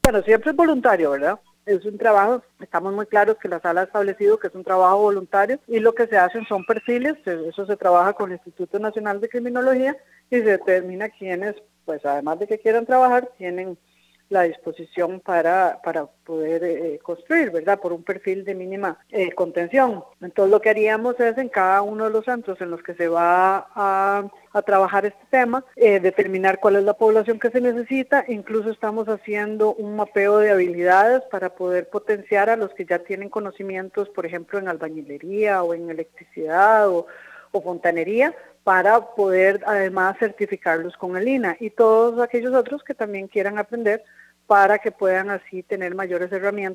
Bueno, siempre es voluntario, ¿verdad? Es un trabajo, estamos muy claros que la sala ha establecido que es un trabajo voluntario y lo que se hacen son perfiles, eso se trabaja con el Instituto Nacional de Criminología y se determina quiénes, pues además de que quieran trabajar, tienen la disposición para poder construir, ¿verdad? Por un perfil de mínima contención. Entonces lo que haríamos es en cada uno de los centros en los que se va a trabajar este tema, determinar cuál es la población que se necesita, incluso estamos haciendo un mapeo de habilidades para poder potenciar a los que ya tienen conocimientos, por ejemplo, en albañilería o en electricidad o fontanería, para poder además certificarlos con el INAH y todos aquellos otros que también quieran aprender para que puedan así tener mayores herramientas